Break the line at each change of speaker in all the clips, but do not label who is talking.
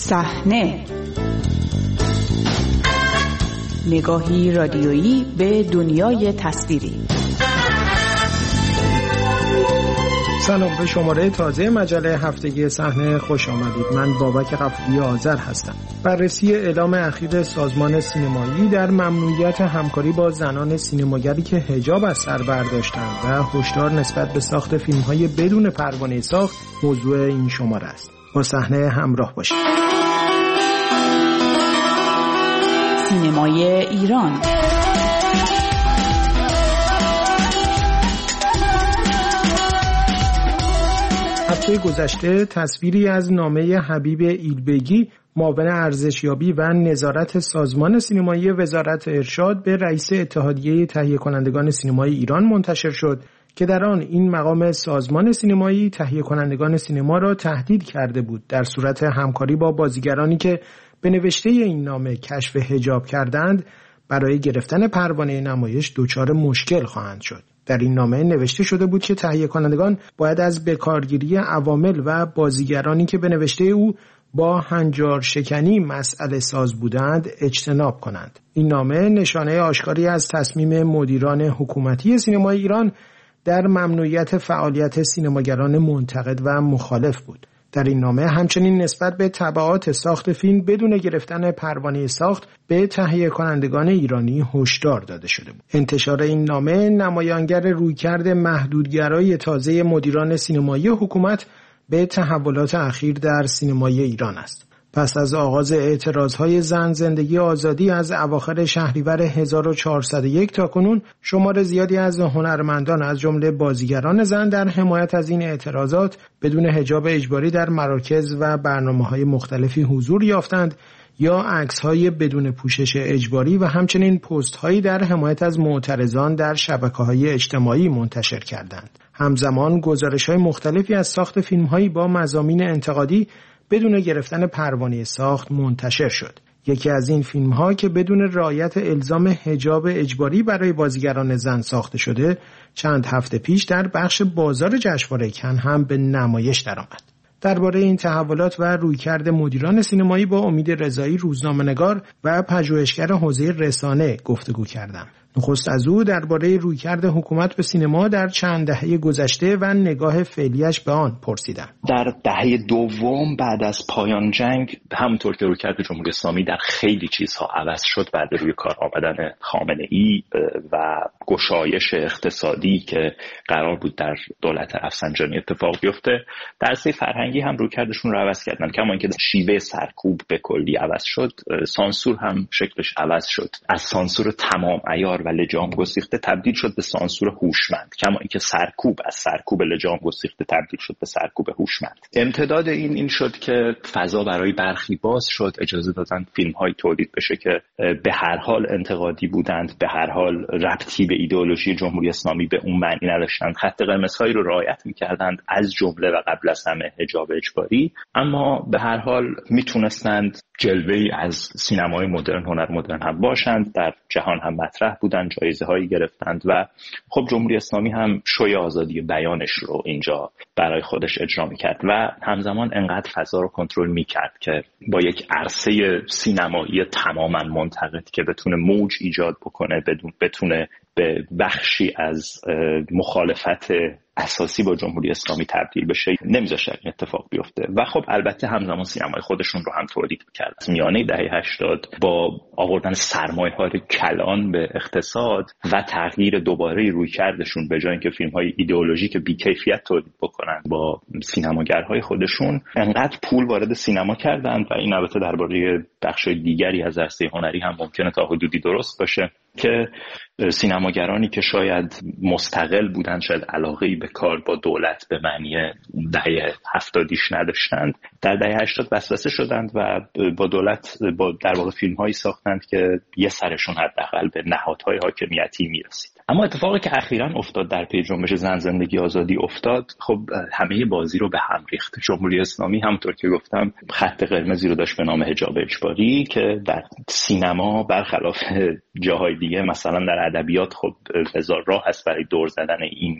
صحنه، نگاهی رادیویی به دنیای تصویری.
سلام، به شماره تازه مجله هفتگی صحنه خوش آمدید. من بابک غفوری آذر هستم. بررسی اعلام اخیر سازمان سینمایی در ممنوعیت همکاری با زنان سینماگری که حجاب از سر برداشتند و هشدار نسبت به ساخت فیلم‌های بدون پروانه ساخت موضوع این شماره است. با صحنه همراه باشید.
سینمای ایران.
هفته گذشته تصویری از نامه حبیب ایلبگی، معاون ارزشیابی و نظارت سازمان سینمایی وزارت ارشاد، به رئیس اتحادیه تهیه کنندگان سینمای ایران منتشر شد که در آن این مقام سازمان سینمایی تهیه کنندگان سینما را تهدید کرده بود در صورت همکاری با بازیگرانی که به نوشته این نامه کشف حجاب کردند برای گرفتن پروانه نمایش دچار مشکل خواهند شد. در این نامه نوشته شده بود که تهیه کنندگان باید از بکارگیری عوامل و بازیگرانی که به نوشته او با هنجار شکنی مسئله ساز بودند اجتناب کنند. این نامه نشانه آشکاری از تصمیم مدیران حکومتی سینمای ایران در ممنوعیت فعالیت سینماگران منتقد و مخالف بود. در این نامه همچنین نسبت به تبعات ساخت فیلم بدون گرفتن پروانه ساخت به تهیه کنندگان ایرانی هشدار داده شده بود. انتشار این نامه نمایانگر رویکرد محدودگرایی تازه مدیران سینمایی حکومت به تحولات اخیر در سینمای ایران است. پس از آغاز اعتراضهای زن زندگی آزادی از اواخر شهریور 1401 تا کنون، شمار زیادی از هنرمندان از جمله بازیگران زن در حمایت از این اعتراضات بدون حجاب اجباری در مراکز و برنامه‌های مختلفی حضور یافتند یا عکس‌های بدون پوشش اجباری و همچنین پست‌هایی در حمایت از معترضان در شبکه‌های اجتماعی منتشر کردند. همزمان گزارش‌های مختلفی از ساخت فیلم‌هایی با مضامین انتقادی بدون گرفتن پروانه ساخت منتشر شد. یکی از این فیلم‌ها که بدون رعایت الزام حجاب اجباری برای بازیگران زن ساخته شده، چند هفته پیش در بخش بازار جشنواره کن هم به نمایش درآمد. درباره این تحولات و رویکرد مدیران سینمایی با امید رضایی، روزنامه‌نگار و پژوهشگر حوزه رسانه گفتگو کردم. نخست از او درباره رویکرد حکومت به سینما در چند دهه گذشته و نگاه فعلیش به آن پرسیدم.
در دهه دوم بعد از پایان جنگ، همونطور که رویکرد جمهوری اسلامی در خیلی چیزها عوض شد بعد روی کار آمدن خامنه‌ای و گشایش اقتصادی که قرار بود در دولت رفسنجانی اتفاق بیفته، در عرصه فرهنگی هم رویکردشون رو عوض کردن. کما اینکه شیوه سرکوب به کلی عوض شد، سانسور هم شکلش عوض شد. از سانسور تمام عیار و لجام گسیخته تبدیل شد به سانسور هوشمند، کما اینکه سرکوب از سرکوب لجام گسیخته تبدیل شد به سرکوب هوشمند. امتداد این شد که فضا برای برخی باز شد، اجازه دادن فیلم‌های تولید بشه که به هر حال انتقادی بودند، به هر حال ربطی به ایدئولوژی جمهوری اسلامی به اون معنی نداشتند، خط قرمزهایی رو رعایت می‌کردند، از جمله و قبل از همه حجاب اجباری، اما به هر حال میتونستند جلوه‌ای از سینمای مدرن، هنر مدرن هم باشند، در جهان هم مطرح بودند، جایزه‌هایی گرفتند و خب جمهوری اسلامی هم شوی آزادی بیانش رو اینجا برای خودش اجرا می‌کرد و همزمان انقدر فضا رو کنترل می‌کرد که با یک عرصه سینمایی تماماً منتقد که بتونه موج ایجاد بکنه، بتونه به بخشی از مخالفت اساسی با جمهوری اسلامی تبدیل بشه، نمیذاشت این اتفاق بیفته. و خب البته همزمان سینمای خودشون رو هم تولید می‌کرد. میانه دهه 80 با آوردن سرمایه‌های کلان به اقتصاد و تغییر دوباره رویکردشون، به جای اینکه فیلم‌های ایدئولوژیک بی‌کیفیت تولید بکنن با سینماگرهای خودشون، انقدر پول وارد سینما کردند و این البته درباره بخش‌های دیگری از عرصه هنری هم ممکنه تا حدودی درست باشه که سینماگرانی که شاید مستقل بودن، شاید علاقه‌ای به کار با دولت به معنی دهه 70 نداشتند، در دهه 80 وسوسه شدند و با دولت در واقع فیلم‌هایی ساختند که یه سرشون حداقل به نهادهای حاکمیتی میرسید. اما اتفاقی که اخیراً افتاد در پی جنبش زن زندگی آزادی افتاد، خب همه بازی رو به هم ریخت. جمهوری اسلامی همونطور که گفتم خط قرمزی رو داشت به نام حجاب اجباری که در سینما برخلاف جاهای دیگه، مثلا در ادبیات، خب هزار راه هست برای دور زدن این و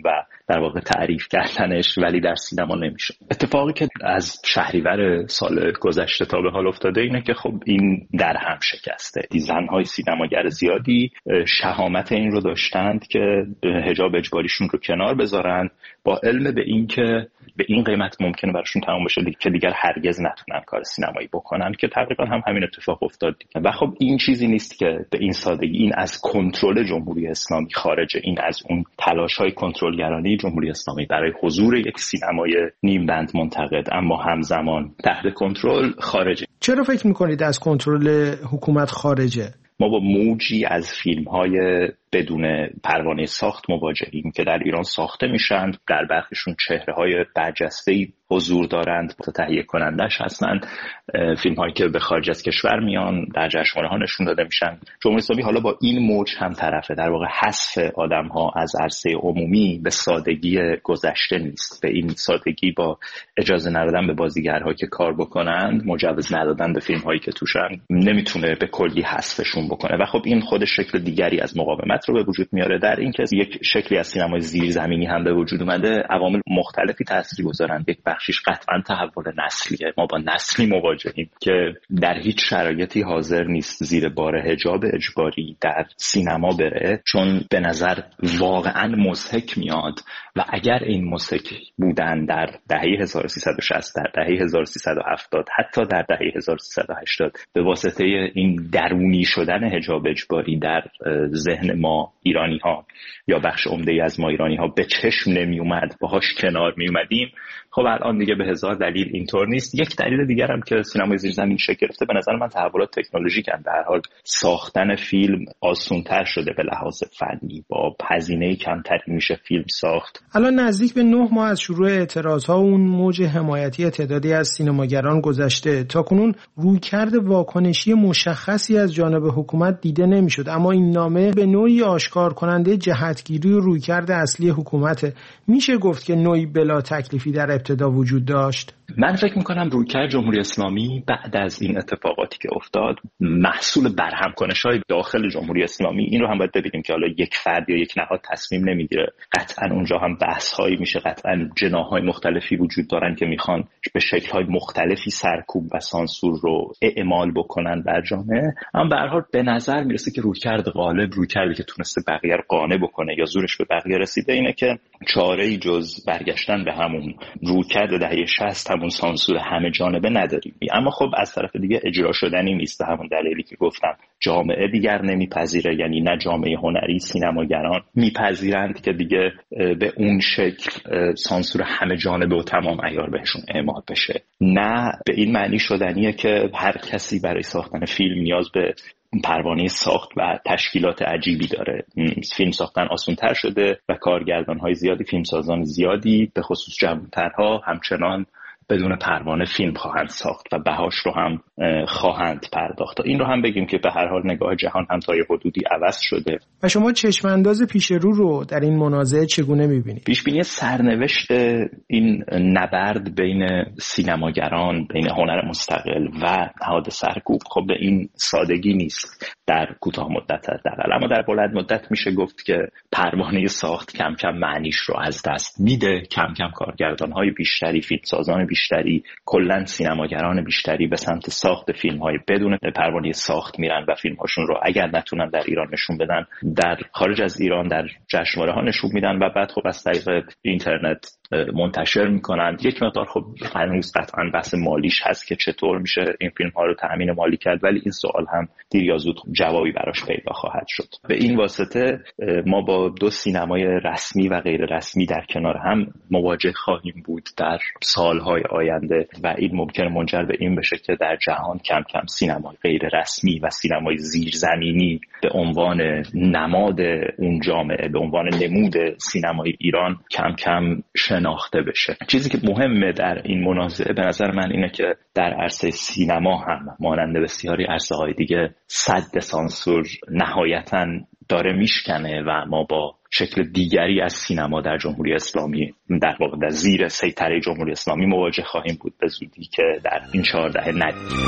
در واقع تعریف کردنش، ولی در سینما نمیشه. اتفاقی که از شهریور سال گذشته تا به حال افتاده اینه که خب این در هم شکسته. زن‌های سینماگر زیادی شهامت این رو داشتند که حجاب اجباریشون رو کنار بذارن، با علم به این که به این قیمت ممکنه براشون تمام بشه که دیگر هرگز نتونن کار سینمایی بکنن، که تقریبا همین اتفاق افتاد. و خب این چیزی نیست که به این سادگی، این از کنترل جمهوری اسلامی خارجه، این از اون تلاش‌های کنترلگرانه جمهوری اسلامی برای حضور یک سینمای نیم بند منتقد اما همزمان تحت کنترل خارجه.
چرا فکر می‌کنید از کنترل حکومت خارجه؟
ما با موجی از فیلم‌های بدون پروانه ساخت مواجهیم که در ایران ساخته میشن، در برخیشون چهره‌های برجسته‌ای حضور دارند، تهیه کنندش هستن، فیلم‌هایی که به خارج از کشور میان در جشنواره‌ها نشون داده میشن. جمهوری اسلامی حالا با این موج هم طرفه، در واقع حذف آدم‌ها از عرصه عمومی به سادگی گذشته نیست، به این سادگی با اجازه ندادن به بازیگرها که کار بکنند، مجوز ندادن به فیلم‌هایی که توشن، نمیتونه به کلی حذفشون بکنه. و خب این خودش شکل دیگری از مقاومت رو به وجود میاره، در این که یک شکلی از سینمای زیرزمینی هم به وجود اومده. عوامل مختلفی تاثیرگذارند. یک بخشیش قطعا تحول نسلیه. ما با نسلی مواجهیم که در هیچ شرایطی حاضر نیست زیر بار حجاب اجباری در سینما بره، چون به نظر واقعا مضحک میاد. و اگر این مضحک بودن در دهه 1360، در دهه 1370، حتی در دهه 1380 به واسطه این درونی شدن حجاب اجباری در ذهن ما ایرانی ها یا بخش عمده از ما ایرانی ها به چشم نمی اومد، باهاش کنار می اومدیم، خب الان دیگه به هزار دلیل اینطور نیست. یک دلیل دیگر هم که سینمای زیرزمین شکل گرفته به نظر من تحولات تکنولوژیکن. به هر حال ساختن فیلم آسان‌تر شده به لحاظ فنی، با هزینه کمتری میشه فیلم ساخت.
الان نزدیک به 9 ماه از شروع اعتراضها و اون موج حمایتی تعدادی از سینماگران گذشته، تاکنون رویکرد واکنشی مشخصی از جانب حکومت دیده نمیشد، اما این نامه به نوعی آشکار کننده جهتگیری و رویکرد اصلی حکومت. میشه گفت که نوعی بلا تکلیفی در ابتدا وجود داشت.
من فکر میکنم رویکرد جمهوری اسلامی بعد از این اتفاقاتی که افتاد محصول برهم کنش‌های داخل جمهوری اسلامی. این رو هم باید ببینیم که حالا یک فرد یا یک نهاد تصمیم نمیگیره، قطعا اونجا هم بحث‌هایی میشه، قطعا جناح‌های مختلفی وجود دارن که میخوان به شکل‌های مختلفی سرکوب و سانسور رو اعمال بکنن بر جامعه. اما به هر حال به نظر میرسه که رویکرد غالب، رویکردی که تونسته بقیه رو قانع بکنه یا زورش به بقیه رسیده، اینه که چاره‌ای جز برگشتن به همون رویکرد دهه 60، همون سانسور همه جانبه نداریم. اما خب از طرف دیگه اجرا شدنی نیست، همون دلیلی که گفتم. جامعه دیگر نمیپذیره، یعنی نه جامعه هنری، سینماگران میپذیرند که دیگه به اون شکل سانسور همه جانبه و تمام عیار بهشون اعمال بشه. نه به این معنی شدنیه که هر کسی برای ساختن فیلم نیاز به پروانه ساخت و تشکیلات عجیبی داره. فیلم ساختن آسان‌تر شده و کارگردان‌های زیادی، فیلمسازان زیادی به خصوص جوان‌ترها همچنان بدون پروانه فیلم خواهند ساخت و بهاش رو هم خواهند پرداخت. این رو هم بگیم که به هر حال نگاه جهان هم تا یه حدودی عوض شده.
و شما چشمانداز پیش رو در این منازعه چگونه می‌بینید؟
پیشبینی سرنوشت این نبرد بین سینماگران، بین هنر مستقل و نهاد سرکوب خب به این سادگی نیست در کوتاه مدت حداقل، اما در بلند مدت میشه گفت که پروانه ساخت کم کم معنیش رو از دست میده. کم کم کارگردان‌های بیشتری، فیلمسازان بیشتری، کلاً سینماگران بیشتری به سمت ساخت فیلم‌های بدون پروانه ساخت میرن و فیلم‌هاشون رو اگر نتونن در ایران نشون بدن، در خارج از ایران در جشنواره‌ها نشون میدن و بعد خب از طریق اینترنت منتشر میکنن. یک مقدار خب هنوز قطعا بحث مالیش هست که چطور میشه این فیلم ها رو تامین مالی کرد، ولی این سوال هم دیر یا زود جوابی براش پیدا خواهد شد. به این واسطه ما با دو سینمای رسمی و غیر رسمی در کنار هم مواجه خواهیم بود در سالهای آینده و این ممکن منجر به این بشه که در جهان کم کم سینمای غیر رسمی و سینمای زیرزمینی به عنوان نماد اون جامعه، به عنوان نمود سینمای ایران کم کم شناخته بشه. چیزی که مهمه در این منازعه به نظر من اینه که در عرصه سینما هم مانند بسیاری عرصه‌های دیگه سد سانسور نهایتاً داره میشکنه و ما با شکل دیگری از سینما در جمهوری اسلامی، در واقع در زیر سیطره جمهوری اسلامی مواجه خواهیم بود به زودی که در این 14 ندیده.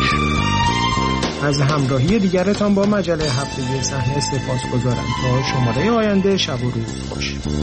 از همراهی دیگرتان با مجله هفتگی صحنه سپاسگزارم. تا شماره آینده، شب و روز خوش.